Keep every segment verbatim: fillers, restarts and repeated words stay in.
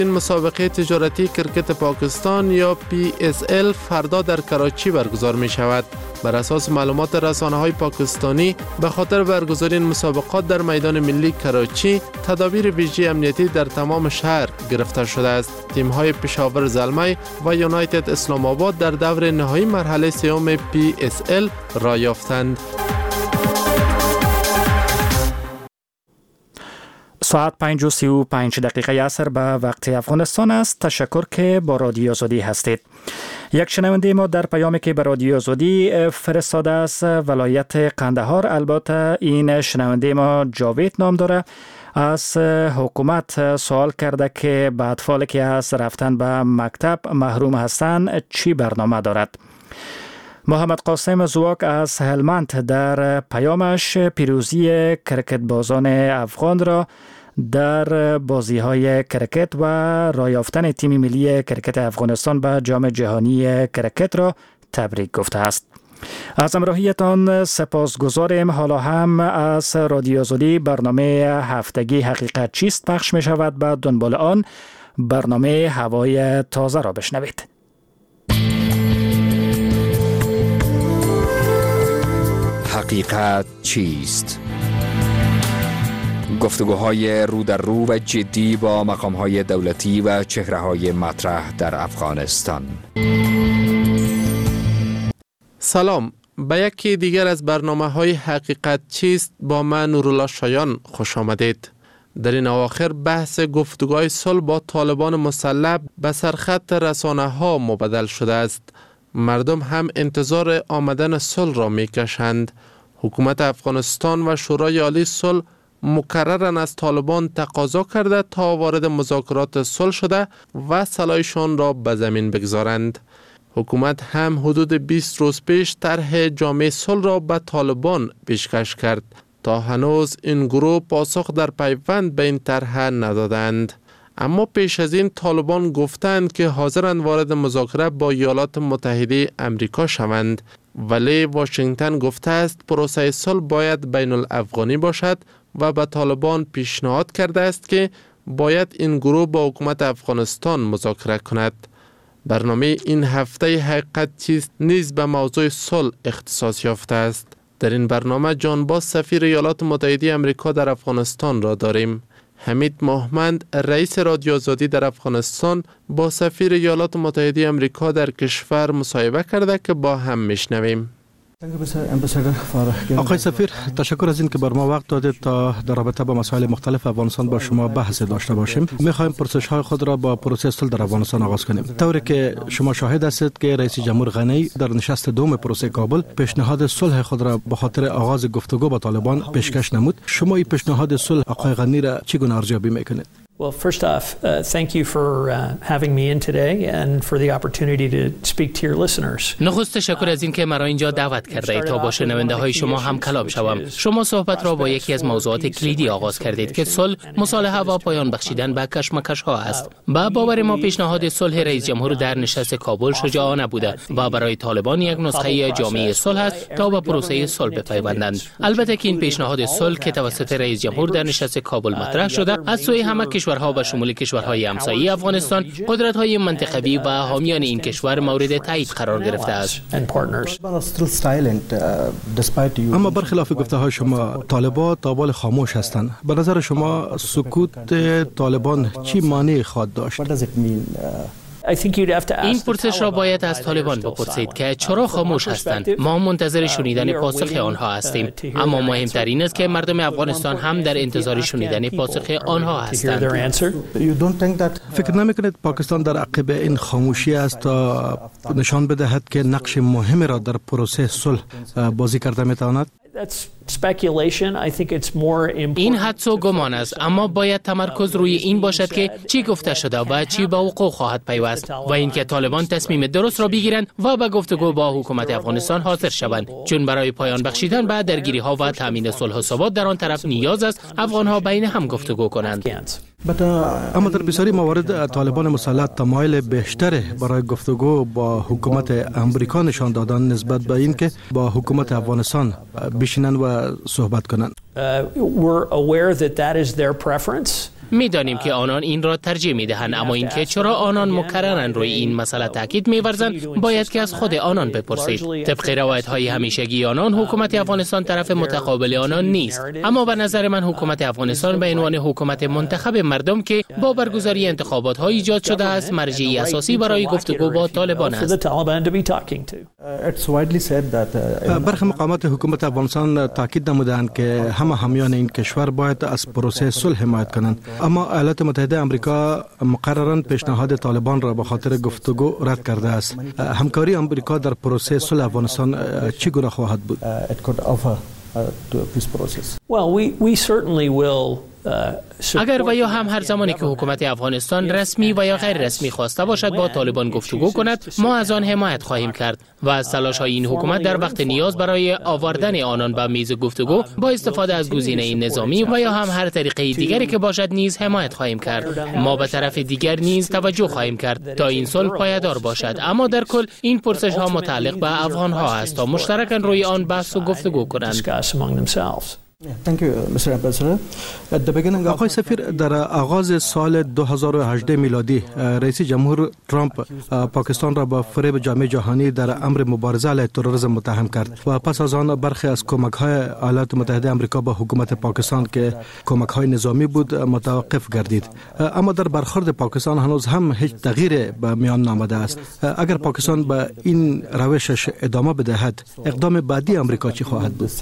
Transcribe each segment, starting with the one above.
این مسابقه تجارتی کرکت پاکستان یا پی اس ال فردا در کراچی برگزار می شود. بر اساس معلومات رسانه‌های پاکستانی به خاطر برگزاری این مسابقات در میدان ملی کراچی تدابیر ویژه امنیتی در تمام شهر گرفته شده است. تیم‌های پشاور زلمی و یونایتد اسلام آباد در دور نهایی مرحله سوم پی اس ال را یافتند. ساعت پنج و سی و پنج دقیقه عصر به وقت افغانستان است. تشکر که با رادیو آزادی هستید. یک شنونده ما در پیامی که به رادیو آزادی فرستاده است ولایت قندهار، البته این شنونده ما جاوید نام داره، از حکومت سوال کرده که به اطفالی که از رفتن به مکتب محروم هستند چی برنامه دارد. محمد قاسم زواک از هلمند در پیامش پیروزی کرکت بازان افغان را در بازی‌های کرکت و راه یافتن تیم ملی کرکت افغانستان به جام جهانی کرکت را تبریک گفته است. از همراهیتان سپاسگزاریم. حالا هم از رادیو آزادی برنامه هفتگی حقیقت چیست پخش می شود. بعد دنبال آن برنامه هوای تازه را بشنوید. حقیقت چیست؟ گفتگوهای رو در رو و جدی با مقام‌های دولتی و چهره‌های مطرح در افغانستان. سلام، به یکی دیگر از برنامه‌های حقیقت چیست با من نورالله شایان خوش آمدید. در این اواخر بحث گفتگوهای صلح با طالبان مسلح به سرخط رسانه‌ها مبدل شده است. مردم هم انتظار آمدن صلح را می‌کشند. حکومت افغانستان و شورای عالی صلح مکرراً از طالبان تقاضا کرده تا وارد مذاکرات صلح شده و سلاحشان را به زمین بگذارند. حکومت هم حدود بیست روز پیش طرح جامع صلح را به طالبان پیشکش کرد. تا هنوز این گروه پاسخ در پیوند به این طرح ندادند. اما پیش از این طالبان گفتند که حاضرند وارد مذاکره با ایالات متحده امریکا شوند، ولی واشنگتن گفته است پروسه صلح باید بین الافغانی باشد و به طالبان پیشنهاد کرده است که باید این گروه با حکومت افغانستان مذاکره کند. برنامه این هفته حقیقت چیست نیز به موضوع صلح اختصاص یافته است. در این برنامه جان باز سفیر ایالات متحده امریکا در افغانستان را داریم. حمید مهمند رئیس رادیو آزادی در افغانستان با سفیر ایالات متحده امریکا در کشور مصاحبه کرده که با هم میشنویم. آقای سفیر، تشکر از این که بر ما وقت دادید تا در رابطه با مسائل مختلف افغانستان با شما بحث داشته باشیم. می‌خوایم پرسش‌های خود را با پروسه صلح در افغانستان آغاز کنیم. طوری که شما شاهد هستید که رئیس جمهور غنی در نشست دوم پروسه کابل پیشنهاد صلح خود را به خاطر آغاز گفتگو با طالبان پیشکش نمود. شما این پیشنهاد صلح آقای غنی را چگونه ارزیابی می‌کنید؟ Well, first off, uh, thank you for uh, having me in today and for the opportunity to speak to your listeners. نخست تشکر از این که مرا اینجا دعوت کرده اید تا با شنونده های شما هم کلام شوم. شما صحبت را با یکی از موضوعات کلیدی آغاز کردید که صلح، مصالحه و پایان بخشیدن به کشمکش ها است. با باور ما پیشنهاد صلح رئیس جمهور در نشست کابل شجاعانه بوده و برای طالبان یک نسخه جامع صلح است تا به پروسه صلح بپیوندند. البته که این پیشنهاد صلح که توسط رئیس جمهور در نشست کابل مطرح شده از سوی همه کشورها و شمول کشورهای همسایه افغانستان، قدرت‌های منطقوی و حامیان این کشور مورد تایید قرار گرفته است. اما برخلاف گفته‌های شما طالبان تابال خاموش هستند. به نظر شما سکوت طالبان چی معنی خواهد داشت؟ این پرسش را باید از طالبان بپرسید که چرا خاموش هستند. ما منتظر شنیدن پاسخ آنها هستیم، اما مهمترین است که مردم افغانستان هم در انتظار شنیدن پاسخ آنها هستند. فکر نمی‌کنید پاکستان در عقب این خاموشی است تا نشان بدهد که نقش مهمی را در پروسه صلح بازی کرده می‌تواند؟ این حدس و گمان است، اما باید تمرکز روی این باشد که چی گفته شده و چی به وقوع خواهد پیوست و اینکه طالبان تصمیم درست را بگیرند و به گفتگو با حکومت افغانستان حاضر شوند، چون برای پایان بخشیدن به درگیری ها و تامین صلح و ثبات در آن طرف نیاز است افغان ها بین هم گفتگو کنند. اما در بسیاری موارد طالبان مسلح تمایل بیشتر برای گفتگو با حکومت امریکا نشان دادن نسبت به این که با حکومت افغانستان بشینن و صحبت کنند. میدانیم که آنان این را ترجیح میدهند، اما اینکه چرا آنان مکررن روی این مسئله تاکید می‌ورزند باید که از خود آنان بپرسید. طبق روایت‌های همیشگی آنان حکومت افغانستان طرف متقابل آنان نیست، اما به نظر من حکومت افغانستان به عنوان حکومت منتخب مردم که با برگزاری انتخابات ایجاد شده است مرجعی اساسی برای گفتگو با طالبان است. برخی مقامات حکومت افغانستان تاکید نمودند که همه حامیان این کشور باید از پروسه صلح حمایت کنند، اما ایالات متحده آمریکا مقرراً پیشنهاد طالبان را به خاطر گفتگو رد کرده است. همکاری آمریکا در پروسه صلح افغانستان چگونه خواهد بود؟ اگر و یا هم هر زمانی که حکومت افغانستان رسمی و یا غیر رسمی خواسته باشد با طالبان گفتگو کند، ما از آن حمایت خواهیم کرد و از تلاش‌های این حکومت در وقت نیاز برای آوردن آنان به میز گفتگو با استفاده از گزینه نظامی و یا هم هر طریقه دیگری که باشد نیز حمایت خواهیم کرد. ما به طرف دیگر نیز توجه خواهیم کرد تا این صلح پایدار باشد، اما در کل این پرسش ها متعلق به افغان ها است تا مشترکاً روی آن بحث و گفتگو کنند. آقای سفیر، در آغاز سال دو هزار و هجده میلادی رئیس جمهور ترامپ پاکستان را با فریب جامعه جهانی در امر مبارزه علیه تروریسم متهم کرد و پس از آن برخی از کمک‌های ایالات متحده آمریکا به حکومت پاکستان که کمک‌های نظامی بود متوقف گردید. اما در برخورد پاکستان هنوز هم هیچ تغییر به میان نآمده است. اگر پاکستان به این روشش ادامه بدهد، اقدام بعدی آمریکا چی خواهد بود؟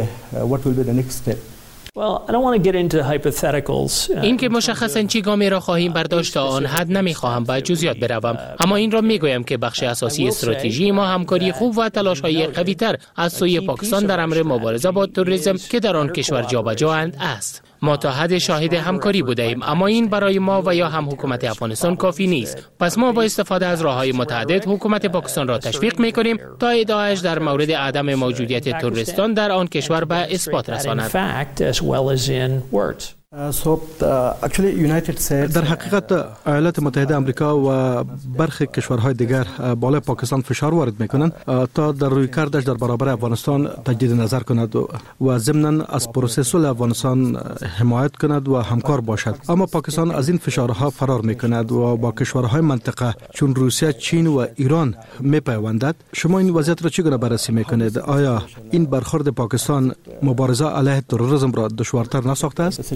این که مشخصاً چی گامی را خواهیم برداشت تا آن حد نمیخواهم به جزئیات بروم، اما این را میگویم که بخش اساسی استراتژی ما همکاری خوب و تلاش‌های قوی‌تر از سوی پاکستان در امر مبارزه با تروریسم که در آن کشور جابجااند است. ما تا حد شاهد همکاری بودیم، اما این برای ما و یا هم حکومت افغانستان کافی نیست. پس ما با استفاده از راه‌های متعدد حکومت پاکستان را تشویق می‌کنیم تا ادعایش در مورد عدم موجودیت تروریستان در آن کشور به اثبات رساند. در حقیقت ایالات متحده آمریکا و برخی کشورهای دیگر بالای پاکستان فشار وارد میکنند تا در رویکردش در برابر افغانستان تجدید نظر کند و ضمناً از پروسه صلح افغانستان حمایت کند و همکار باشد. اما پاکستان از این فشارها فرار میکند و با کشورهای منطقه چون روسیه، چین و ایران میپیوندد. شما این وضعیت را چگونه بررسی میکنید؟ آیا این برخورد پاکستان مبارزه علیه تروریسم را دشوارتر نساخته است؟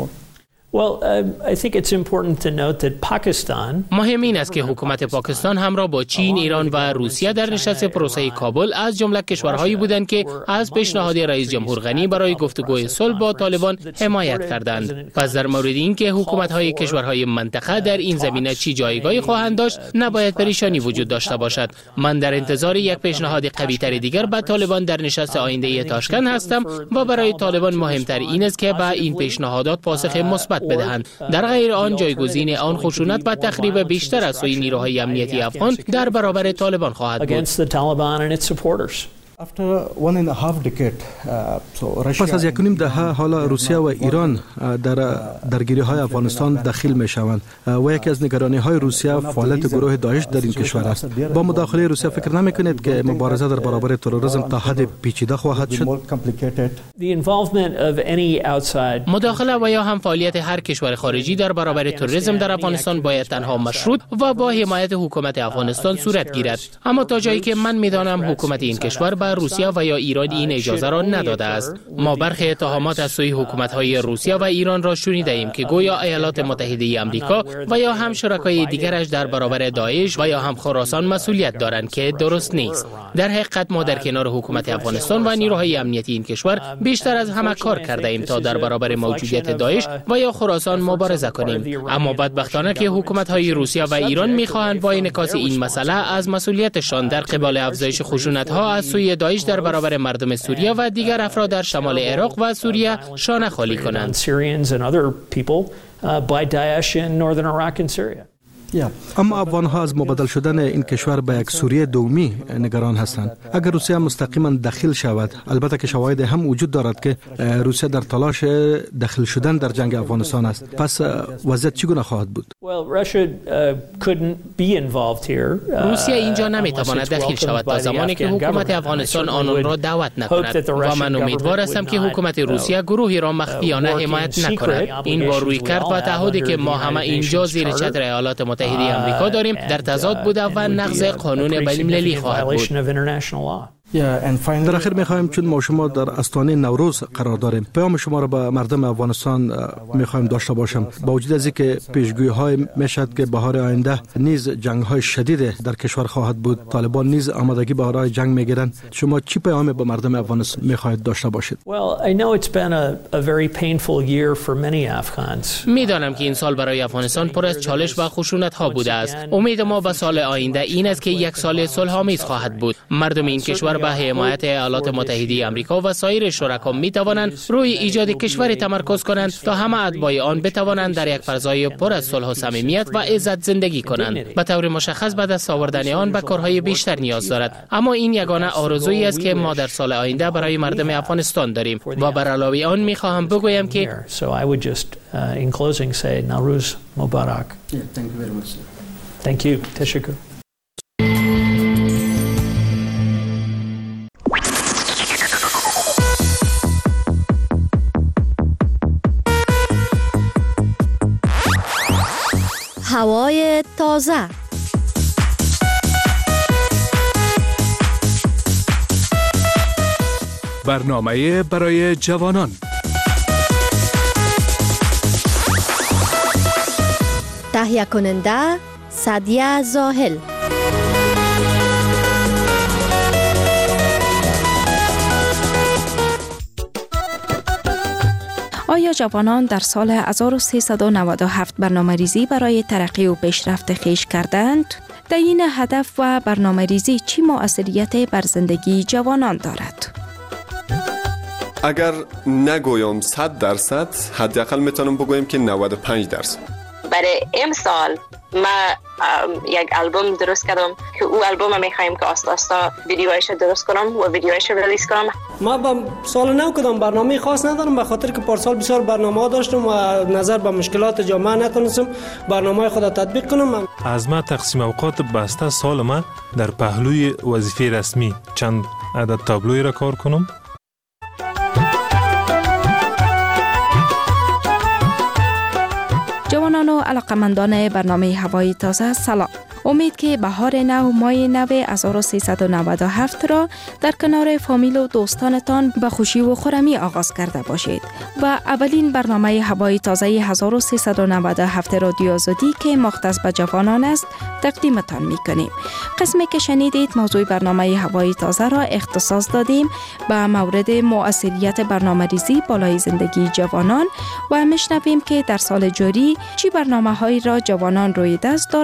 مهم این است که حکومت پاکستان همراه با چین، ایران و روسیه در نشست پروسه کابل از جمله کشورهایی بودند که از پیشنهاد رئیس جمهور غنی برای گفتگوی صلح با طالبان حمایت کردند. پس در مورد این که حکومت‌های کشورهای منطقه در این زمینه چی جایگاهی خواهند داشت، نباید پریشانی وجود داشته باشد. من در انتظار یک پیشنهاد قوی‌تر دیگر به طالبان در نشست آینده تاشکند هستم و برای طالبان مهمتر این است که به این پیشنهادات پاسخ مثبت بدهند. در غیر آن جایگزین آن خشونت و تخریب بیشتر از سوی نیروهای امنیتی افغان در برابر طالبان خواهد بود. پس از یک و نیم دهه حالا روسیه و ایران در درگیری های افغانستان دخیل می شوند و یکی از نگرانی های روسیه فعالیت گروه داعش در این کشور است. با مداخله روسیه فکر نمی کنید که مبارزه در برابر تروریسم تا حد پیچیده خواهد شد؟ مداخله و یا هم فعالیت هر کشور خارجی در برابر تروریسم در افغانستان باید تنها مشروط و با حمایت حکومت افغانستان صورت گیرد. اما تا جایی که من میدانم حکومت این کشور به روسیه و یا ایران این اجازه را نداده است. ما برخی اتهامات از سوی حکومت‌های روسیه و ایران را شنیده ایم که گویا ایالات متحده آمریکا و یا هم شرکای دیگرش در برابر داعش و یا هم خراسان مسئولیت دارند که درست نیست. در حقیقت ما در کنار حکومت افغانستان و نیروهای امنیتی این کشور بیشتر از همه کار کرده ایم تا در برابر موجودیت داعش و یا خراسان مبارزه کنیم. اما بدبختانه که حکومت‌های روسیه و ایران می‌خواهند با انعکاس این مسئله از مسئولیتشان در قبال افزایش خشونت‌ها از سوی داعش در برابر مردم سوریه و دیگر افراد در شمال عراق و سوریه شانه خالی کنند. اما افغان ها از مبادل شدن این کشور به یک سوریه دومی نگران هستند. اگر روسیه مستقیما دخیل شود، البته که شواهد هم وجود دارد که روسیه در تلاش دخیل شدن در جنگ افغانستان است، پس وضعیت چگونه خواهد بود؟ روسیه اینجا نمیتواند دخیل شود تا زمانی که حکومت افغانستان آنان را دعوت نکند و من امیدوار هستم که حکومت روسیه گروهی را مخفیانه حمایت نکند. این با روی کرد و تعهدی که ما همه اینجا زیر چتر ایالات متحده آمریکا داریم در تضاد بوده و نقض قانون بین‌المللی خواهد بود. در آخر می‌خوایم چون ما شما در آستانه نوروز قرار داریم، پیام شما را به مردم افغانستان می‌خوایم داشته باشم. با وجود از اینکه پیشگویی‌های میشد که بهار آینده نیز جنگ‌های شدید در کشور خواهد بود، طالبان نیز آمادگی به راه جنگ می‌گیرند، شما چی پیام به مردم افغانستان می‌خواهید داشته باشید؟ می‌دانم که این سال برای افغانستان پر از چالش و خشونت‌ها بوده است. امید ما به سال آینده این است که یک سال صلح‌آمیز خواهد بود. مردم این کشور به حمایت ایالات متحده آمریکا و سایر شرکا می توانند روی ایجاد کشوری تمرکز کنند تا همه اتباع آن بتوانند در یک فضای پر از صلح و صمیمیت و عزت زندگی کنند. به طور مشخص بعد از آوردن آن به کارهای بیشتر نیاز دارد، اما این یگانه آرزویی است که ما در سال آینده برای مردم افغانستان داریم و بر علاوه آن می خواهم بگویم که Thank you. تشکر. هوای تازه. برنامه برای جوانان. تهیه کننده سعدیه زاهل. آیا جوانان در سال هزار و سیصد و نود و هفت برنامه ریزی برای ترقی و پیشرفت خویش کردند؟ در این هدف و برنامه ریزی چی مؤثریت بر زندگی جوانان دارد؟ اگر نگویم صد درصد، حداقل میتونم بگویم که نود و پنج درصد. برای امسال ما یک البوم درست کردم که او البوم میخوایم که آستا آستا ویدیوهایش درست کنم و ویدیوهایش ریلیز کنم. ما با سال نو کدام برنامه خاص ندارم، به خاطر که پارسال بسیار برنامه داشتم و نظر به مشکلات جامعه نتونستم برنامه خود تطبیق کنم. از ما تقسیم اوقات بسته سال ما در پهلوی وظیفه رسمی چند عدد تابلوی را کار کنم. جوانان و علاقمندان برنامه هوای تازه سلام. امید که بهار نو ماه نو هزار و سیصد و نود و هفت را در کنار فامیل و دوستانتان به خوشی و خرمی آغاز کرده باشید و اولین برنامه هوای تازه هزار و سیصد و نود و هفت رادیو آزادی که مختص به جوانان است تقدیمتان می‌کنیم. قسمی که شنیدید موضوع برنامه هوای تازه را اختصاص دادیم به مورد مؤثریت برنامه‌ریزی بالای زندگی جوانان و میشنویم که در سال جاری چی برنامه‌هایی را جوانان روی دست دارند